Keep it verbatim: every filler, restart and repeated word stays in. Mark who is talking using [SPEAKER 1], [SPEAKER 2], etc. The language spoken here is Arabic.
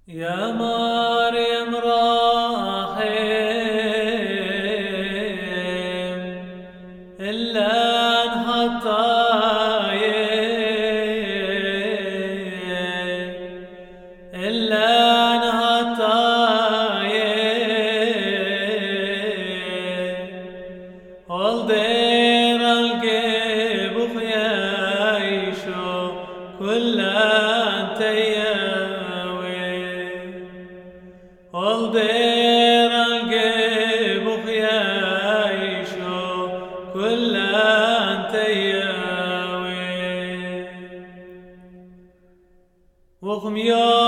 [SPEAKER 1] يا مريم راحم إلا انهطايم إلا انهطايم والدير القيب خيايشو كل والدير القيب خيايشو كل انتياوي وخم يوم